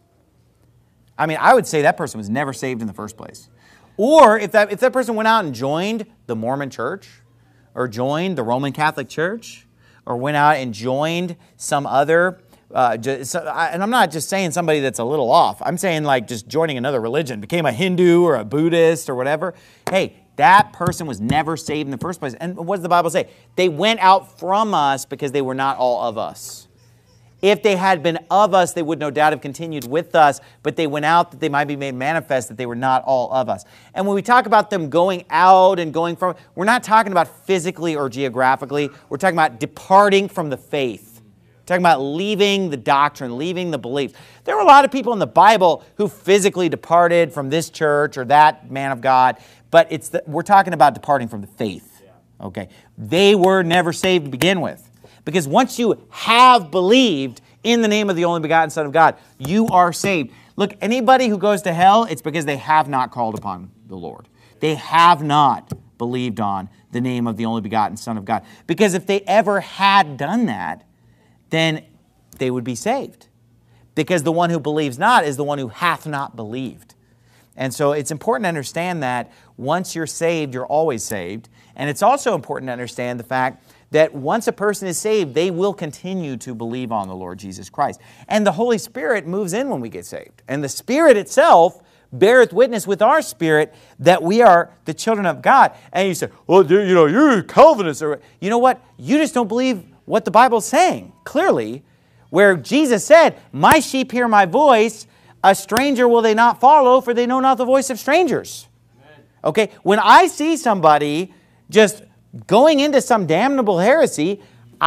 I mean, I would say that person was never saved in the first place. Or if that, if that person went out and joined the Mormon church, or joined the Roman Catholic Church, or went out and joined some other, uh, just, and I'm not just saying somebody that's a little off. I'm saying like just joining another religion, became a Hindu or a Buddhist or whatever. Hey, that person was never saved in the first place. And what does the Bible say? They went out from us because they were not all of us. If they had been of us, they would no doubt have continued with us, but they went out that they might be made manifest that they were not all of us. And when we talk about them going out and going from, we're not talking about physically or geographically. We're talking about departing from the faith. We're talking about leaving the doctrine, leaving the beliefs. There were a lot of people in the Bible who physically departed from this church or that man of God, but it's the, we're talking about departing from the faith. Okay, they were never saved to begin with. Because once you have believed in the name of the only begotten Son of God, you are saved. Look, anybody who goes to hell, it's because they have not called upon the Lord. They have not believed on the name of the only begotten Son of God. Because if they ever had done that, then they would be saved. Because the one who believes not is the one who hath not believed. And so it's important to understand that once you're saved, you're always saved. And it's also important to understand the fact that once a person is saved, they will continue to believe on the Lord Jesus Christ. And the Holy Spirit moves in when we get saved. And the Spirit itself beareth witness with our spirit that we are the children of God. And you say, well, you know, you're a Calvinist. Or, you know what? You just don't believe what the Bible's saying, clearly, where Jesus said, my sheep hear my voice, a stranger will they not follow, for they know not the voice of strangers. Amen. Okay, when I see somebody just going into some damnable heresy,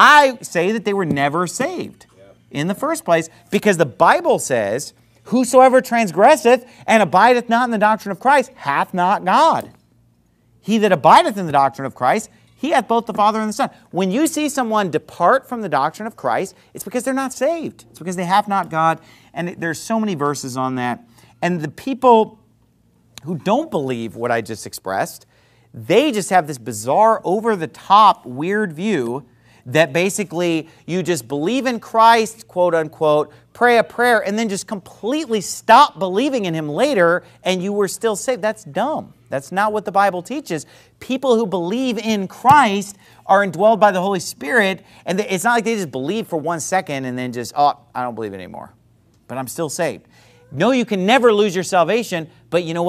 I say that they were never saved in the first place, because the Bible says, whosoever transgresseth and abideth not in the doctrine of Christ hath not God. He that abideth in the doctrine of Christ, he hath both the Father and the Son. When you see someone depart from the doctrine of Christ, it's because they're not saved. It's because they have not God. And there's so many verses on that. And the people who don't believe what I just expressed, they just have this bizarre, over-the-top, weird view that basically you just believe in Christ, quote unquote, pray a prayer, and then just completely stop believing in Him later, and you were still saved. That's dumb. That's not what the Bible teaches. People who believe in Christ are indwelled by the Holy Spirit, and it's not like they just believe for one second and then just, oh, I don't believe anymore, but I'm still saved. No, you can never lose your salvation, but you know what?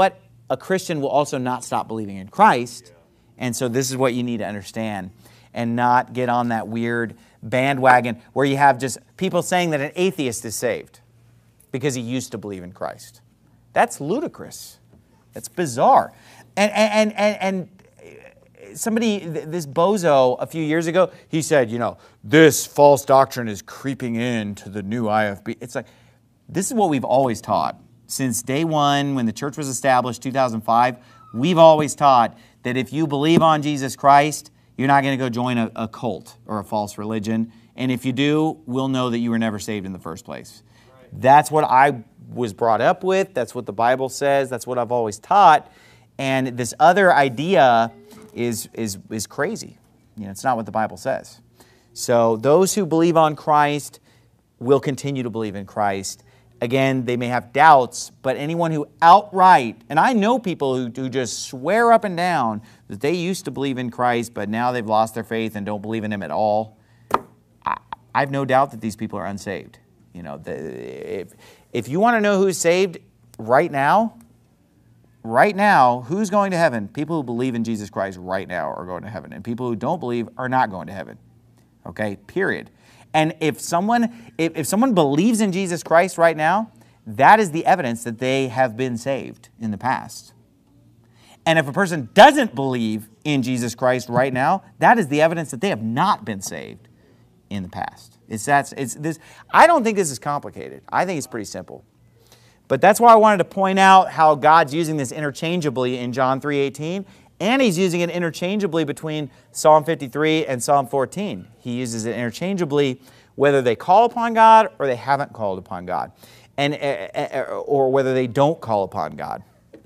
a Christian will also not stop believing in Christ. And so this is what you need to understand and not get on that weird bandwagon where you have just people saying that an atheist is saved because he used to believe in Christ. That's ludicrous. That's bizarre. And, and, and, and somebody, this bozo a few years ago, he said, you know, this false doctrine is creeping into the new I F B. It's like, this is what we've always taught. Since day one, when the church was established, two thousand five, we've always taught that if you believe on Jesus Christ, you're not going to go join a, a cult or a false religion. And if you do, we'll know that you were never saved in the first place. Right. That's what I was brought up with. That's what the Bible says. That's what I've always taught. And this other idea is, is, is crazy. You know, it's not what the Bible says. So those who believe on Christ will continue to believe in Christ. Again, they may have doubts, but anyone who outright, and I know people who, who just swear up and down that they used to believe in Christ, but now they've lost their faith and don't believe in Him at all. I, I have no doubt that these people are unsaved. You know, the, if, if you want to know who's saved right now, right now, who's going to heaven? People who believe in Jesus Christ right now are going to heaven, and people who don't believe are not going to heaven. Okay, period. And if someone, if, if someone believes in Jesus Christ right now, that is the evidence that they have been saved in the past. And if a person doesn't believe in Jesus Christ right now, that is the evidence that they have not been saved in the past. It's that's it's this. I don't think this is complicated. I think it's pretty simple. But that's why I wanted to point out how God's using this interchangeably in John three eighteen. And He's using it interchangeably between Psalm fifty-three and Psalm fourteen. He uses it interchangeably whether they call upon God or they haven't called upon God, and or whether they don't call upon God.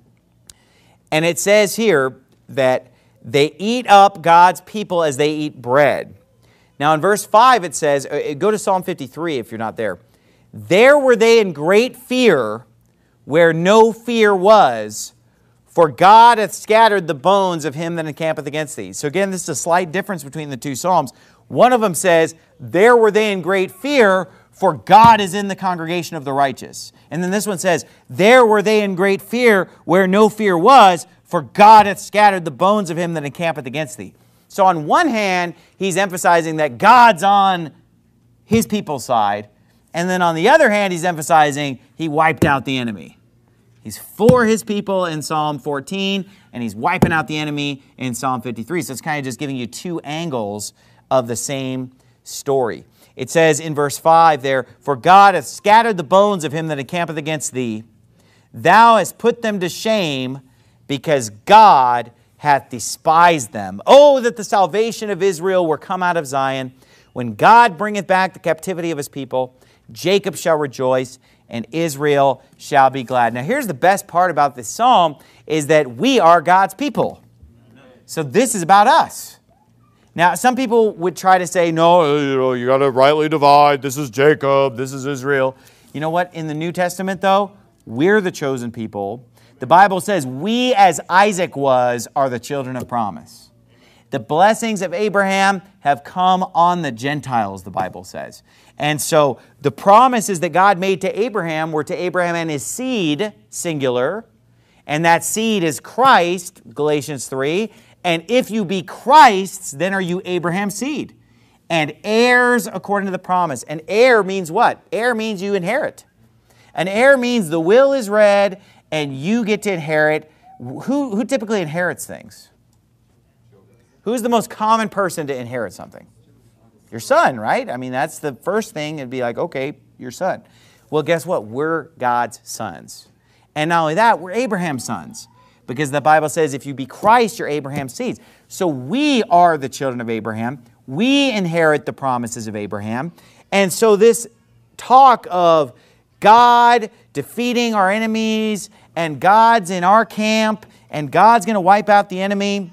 And it says here that they eat up God's people as they eat bread. Now in verse five it says, go to Psalm fifty-three if you're not there. There were they in great fear where no fear was, for God hath scattered the bones of him that encampeth against thee. So again, this is a slight difference between the two Psalms. One of them says, there were they in great fear, for God is in the congregation of the righteous. And then this one says, there were they in great fear, where no fear was, for God hath scattered the bones of him that encampeth against thee. So on one hand, he's emphasizing that God's on His people's side. And then on the other hand, he's emphasizing He wiped out the enemy. He's for His people in Psalm fourteen, and He's wiping out the enemy in Psalm fifty-three. So it's kind of just giving you two angles of the same story. It says in verse five there, for God hath scattered the bones of him that encampeth against thee. Thou hast put them to shame, because God hath despised them. Oh, that the salvation of Israel were come out of Zion. When God bringeth back the captivity of His people, Jacob shall rejoice, and Israel shall be glad. Now here's the best part about this psalm, is that we are God's people. So this is about us. Now some people would try to say, no, you know, you got to rightly divide. This is Jacob, this is Israel. You know what? In the New Testament though, we're the chosen people. The Bible says we, as Isaac was, are the children of promise. The blessings of Abraham have come on the Gentiles, the Bible says. And so the promises that God made to Abraham were to Abraham and his seed, singular. And that seed is Christ, Galatians three. And if you be Christ's, then are you Abraham's seed. And heirs according to the promise. And heir means what? Heir means you inherit. An heir means the will is read and you get to inherit. Who, who typically inherits things? Who's the most common person to inherit something? Your son, right? I mean, that's the first thing. It'd be like, okay, your son. Well, guess what? We're God's sons. And not only that, we're Abraham's sons. Because the Bible says if you be Christ, you're Abraham's seeds. So we are the children of Abraham. We inherit the promises of Abraham. And so this talk of God defeating our enemies, and God's in our camp, and God's going to wipe out the enemy,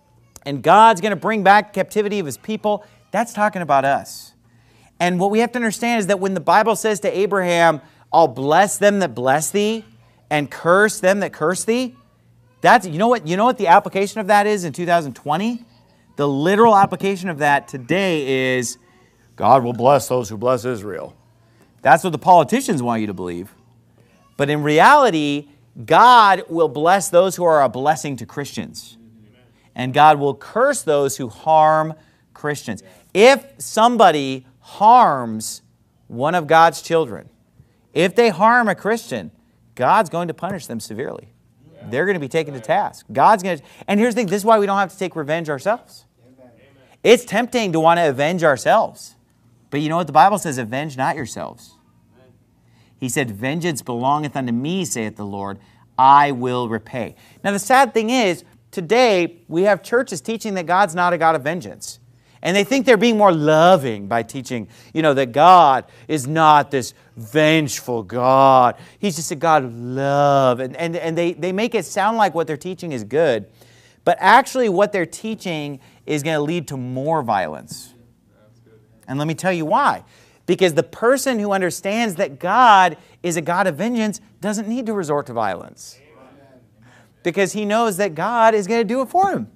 and God's going to bring back captivity of His people, that's talking about us. And what we have to understand is that when the Bible says to Abraham, I'll bless them that bless thee and curse them that curse thee, that's, you know what, you know what the application of that is in two thousand twenty? The literal application of that today is God will bless those who bless Israel. That's what the politicians want you to believe. But in reality, God will bless those who are a blessing to Christians. And God will curse those who harm Christians. If somebody harms one of God's children, if they harm a Christian, God's going to punish them severely. They're going to be taken to task. God's going to, and here's the thing, this is why we don't have to take revenge ourselves. It's tempting to want to avenge ourselves. But you know what the Bible says? Avenge not yourselves. He said, vengeance belongeth unto me, saith the Lord. I will repay. Now the sad thing is, today we have churches teaching that God's not a God of vengeance. And they think they're being more loving by teaching, you know, that God is not this vengeful God. He's just a God of love. And, and, and they, they make it sound like what they're teaching is good. But actually what they're teaching is going to lead to more violence. And let me tell you why. Because the person who understands that God is a God of vengeance doesn't need to resort to violence. Because he knows that God is going to do it for him.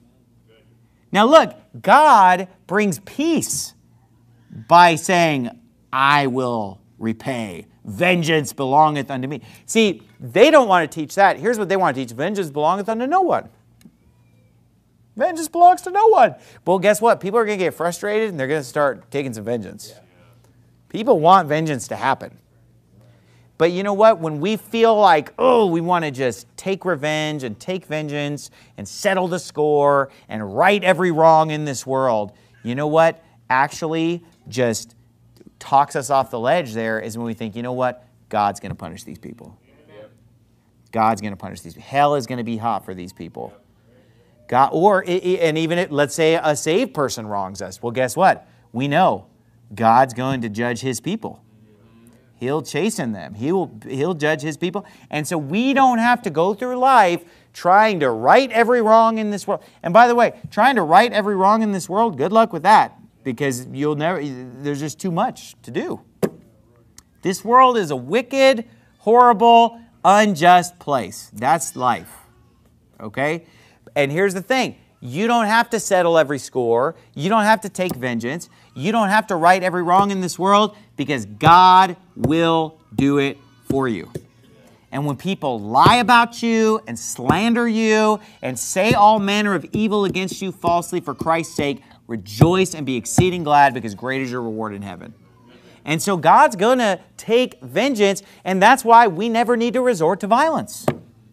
Now look, God brings peace by saying, I will repay. Vengeance belongeth unto me. See, they don't want to teach that. Here's what they want to teach. Vengeance belongeth unto no one. Vengeance belongs to no one. Well, guess what? People are going to get frustrated and they're going to start taking some vengeance. People want vengeance to happen. But you know what? When we feel like, oh, we want to just take revenge and take vengeance and settle the score and right every wrong in this world, you know what actually just talks us off the ledge there is when we think, you know what? God's going to punish these people. God's going to punish these people. Hell is going to be hot for these people. God, or, and even, if, let's say a saved person wrongs us. Well, guess what? We know God's going to judge his people. He'll chasten them. He will, he'll judge his people. And so we don't have to go through life trying to right every wrong in this world. And by the way, trying to right every wrong in this world, good luck with that. Because you'll never, there's just too much to do. This world is a wicked, horrible, unjust place. That's life. Okay? And here's the thing. You don't have to settle every score. You don't have to take vengeance. You don't have to right every wrong in this world because God will do it for you. And when people lie about you and slander you and say all manner of evil against you falsely for Christ's sake, rejoice and be exceeding glad because great is your reward in heaven. And so God's going to take vengeance, and that's why we never need to resort to violence.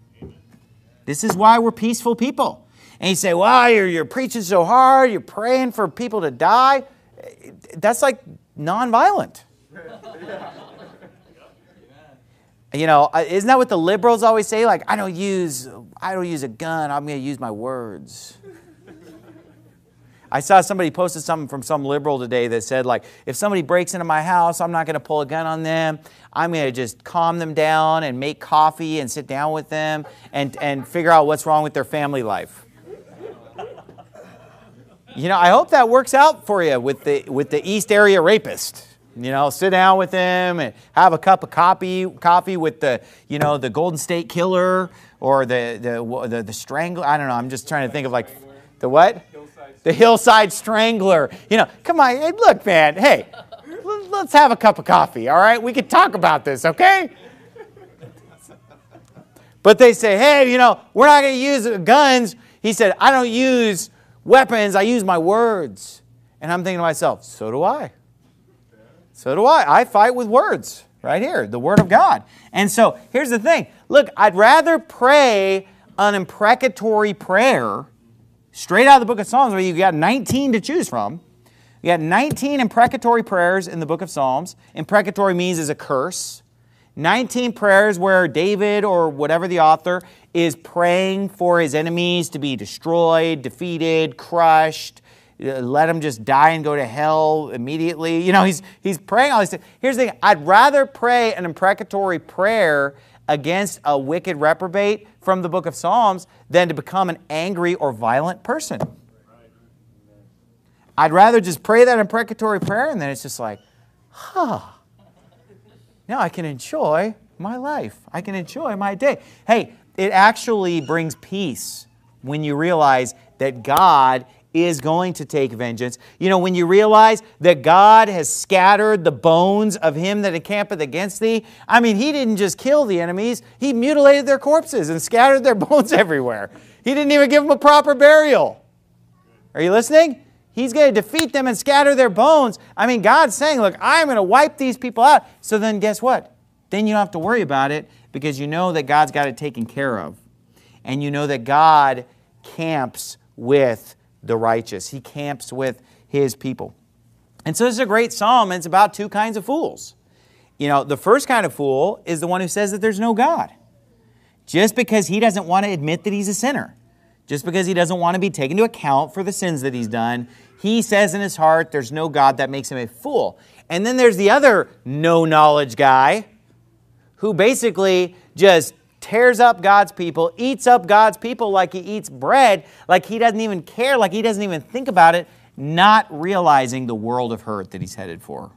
This is why we're peaceful people. And you say, well, you're, you're preaching so hard, you're praying for people to die. That's like nonviolent. You know, isn't that what the liberals always say? Like, I don't use, I don't use a gun, I'm going to use my words. I saw somebody posted something from some liberal today that said, like, if somebody breaks into my house, I'm not going to pull a gun on them. I'm going to just calm them down and make coffee and sit down with them and, and figure out what's wrong with their family life. You know, I hope that works out for you with the, with the East Area rapist. You know, sit down with him and have a cup of coffee, coffee with the, you know, the Golden State Killer or the, the, the, the Strangler. I don't know. I'm just trying to think of like the what? The Hillside Strangler. You know, come on. Hey, look, man. Hey, let's have a cup of coffee, all right? We can talk about this, okay? But they say, hey, you know, we're not going to use guns. He said, I don't use weapons. I use my words. And I'm thinking to myself, so do I. So do I. I fight with words right here, the Word of God. And so here's the thing. Look, I'd rather pray an imprecatory prayer straight out of the book of Psalms, where you got nineteen to choose from. You got nineteen imprecatory prayers in the book of Psalms. Imprecatory means is a curse. nineteen prayers where David or whatever the author is praying for his enemies to be destroyed, defeated, crushed, let them just die and go to hell immediately. You know, he's, he's praying all these things. Here's the thing. I'd rather pray an imprecatory prayer against a wicked reprobate from the book of Psalms than to become an angry or violent person. I'd rather just pray that imprecatory prayer and then it's just like, huh, now I can enjoy my life. I can enjoy my day. Hey, it actually brings peace when you realize that God is going to take vengeance. You know, when you realize that God has scattered the bones of him that encampeth against thee, I mean, he didn't just kill the enemies, he mutilated their corpses and scattered their bones everywhere. He didn't even give them a proper burial. Are you listening? He's going to defeat them and scatter their bones. I mean, God's saying, look, I'm going to wipe these people out. So then guess what? Then you don't have to worry about it because you know that God's got it taken care of. And you know that God camps with the righteous. He camps with his people. And so this is a great psalm, and it's about two kinds of fools. You know, the first kind of fool is the one who says that there's no God. Just because he doesn't want to admit that he's a sinner. Just because he doesn't want to be taken into account for the sins that he's done. He says in his heart there's no God. That makes him a fool. And then there's the other no-knowledge guy who basically just tears up God's people, eats up God's people like he eats bread, like he doesn't even care, like he doesn't even think about it, not realizing the world of hurt that he's headed for.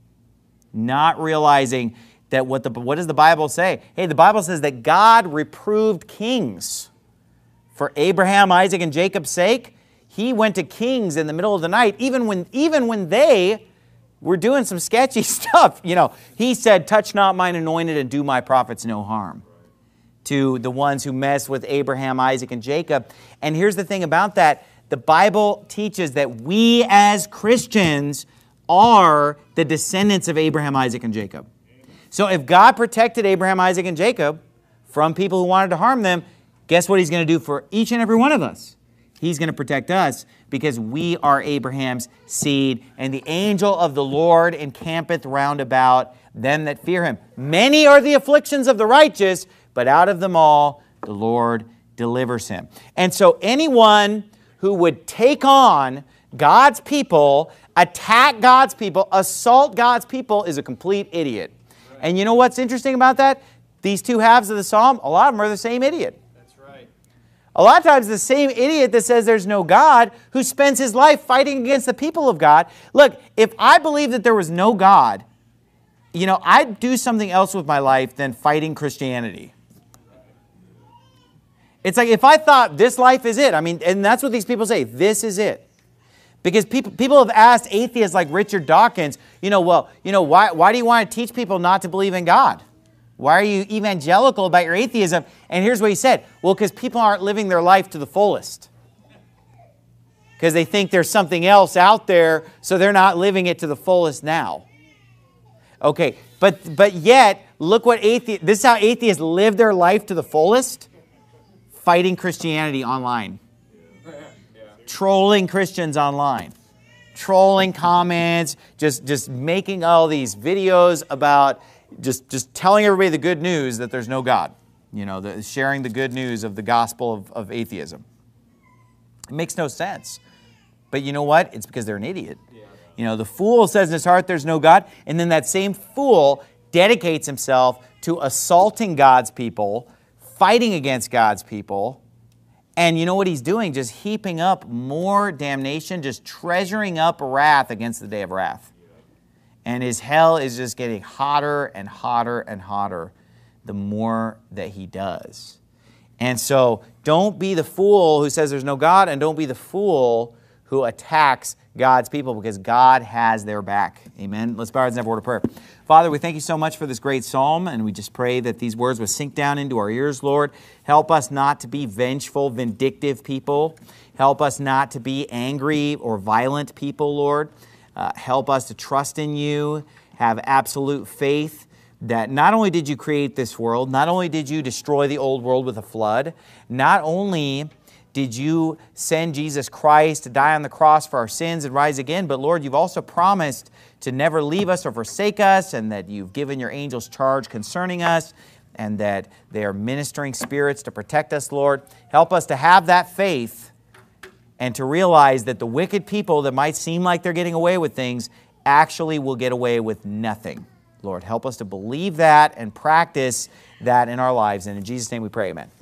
Not realizing that what the what does the Bible say? Hey, the Bible says that God reproved kings for Abraham, Isaac, and Jacob's sake. He went to kings in the middle of the night, even when even when they were doing some sketchy stuff. You know, he said, touch not mine anointed and do my prophets no harm. To the ones who mess with Abraham, Isaac, and Jacob. And here's the thing about that. The Bible teaches that we as Christians are the descendants of Abraham, Isaac, and Jacob. So if God protected Abraham, Isaac, and Jacob from people who wanted to harm them, guess what he's going to do for each and every one of us? He's going to protect us because we are Abraham's seed. And the angel of the Lord encampeth round about them that fear him. Many are the afflictions of the righteous, but out of them all, the Lord delivers him. And so anyone who would take on God's people, attack God's people, assault God's people is a complete idiot. Right. And you know what's interesting about that? These two halves of the psalm, a lot of them are the same idiot. That's right. A lot of times the same idiot that says there's no God who spends his life fighting against the people of God. Look, if I believed that there was no God, you know, I'd do something else with my life than fighting Christianity. It's like if I thought this life is it, I mean, and that's what these people say, this is it. Because people people have asked atheists like Richard Dawkins, you know, well, you know, why, why do you want to teach people not to believe in God? Why are you evangelical about your atheism? And here's what he said, well, because people aren't living their life to the fullest. Because they think there's something else out there, so they're not living it to the fullest now. Okay, but, but yet, look what atheists, this is how atheists live their life to the fullest. Fighting Christianity online. Yeah. Yeah. Trolling Christians online. Trolling comments, just, just making all these videos about just, just telling everybody the good news that there's no God. You know, the, sharing the good news of the gospel of, of atheism. It makes no sense. But you know what? It's because they're an idiot. Yeah. You know, the fool says in his heart there's no God, and then that same fool dedicates himself to assaulting God's people, fighting against God's people, and you know what he's doing? Just heaping up more damnation, just treasuring up wrath against the day of wrath. And his hell is just getting hotter and hotter and hotter the more that he does. And so don't be the fool who says there's no God, and don't be the fool who attacks God's people, because God has their back. Amen. Let's bow our heads and have a word of prayer. Father, we thank you so much for this great psalm, and we just pray that these words would sink down into our ears, Lord. Help us not to be vengeful, vindictive people. Help us not to be angry or violent people, Lord. Uh, help us to trust in you, have absolute faith that not only did you create this world, not only did you destroy the old world with a flood, not only did you send Jesus Christ to die on the cross for our sins and rise again, but Lord, you've also promised to never leave us or forsake us, and that you've given your angels charge concerning us, and that they are ministering spirits to protect us, Lord. Help us to have that faith and to realize that the wicked people that might seem like they're getting away with things actually will get away with nothing. Lord, help us to believe that and practice that in our lives. And in Jesus' name we pray, amen.